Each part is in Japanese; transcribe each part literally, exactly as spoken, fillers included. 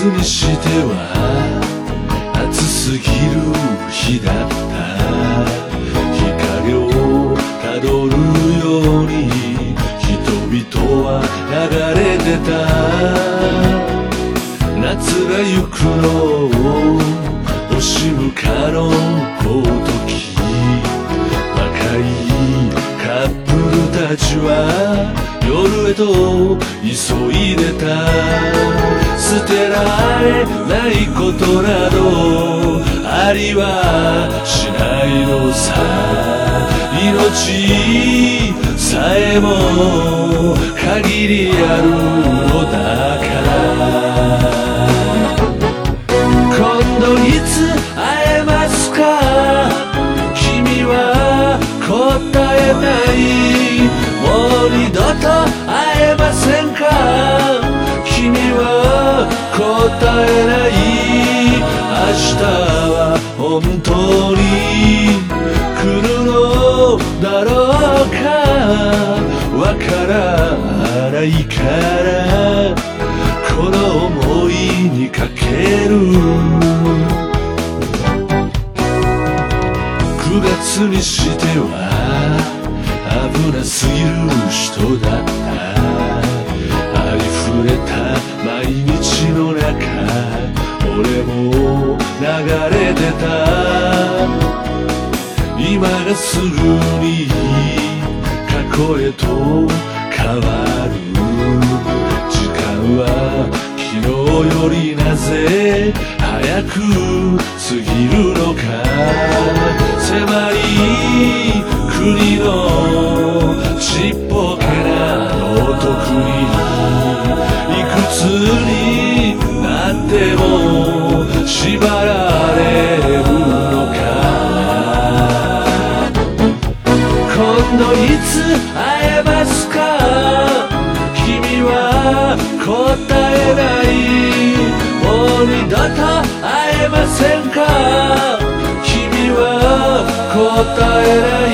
にしては暑すぎる日だった。日陰をたどるように人々は流れてた。夏が行くのを惜しむかのごとき、若いカップルたちは夜へと急いでた。捨てられないことなどありはしないのさ。命さえも限りあるのだから。今度いつ会えますか、君は答えない。もう二度と会えませんか、君は答えない。明日は本当に来るのだろうか、わからないからこの想いにかける。くがつにしては危なすぎる人だった。ありふれた毎日の中俺も流れてた。今がすぐに過去へと変わる。時間は昨日よりなぜ早く過ぎるのか。狭い国のちっぽけな道徳にいくつになっても縛られるのか。今度いつ会えますか、君は答えない。もう二度と会えませんか、君は答えない。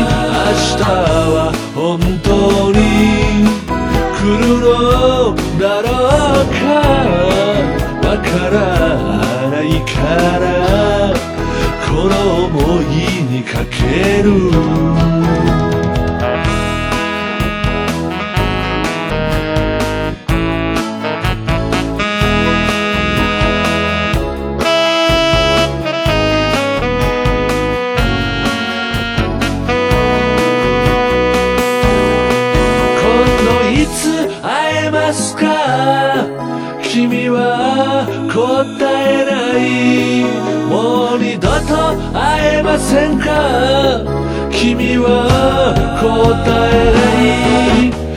明日は本当に来るのだろうか、わからないからこの想いにかける。いつ会えますか、君は答えない。もう二度と会えませんか、君は答えない。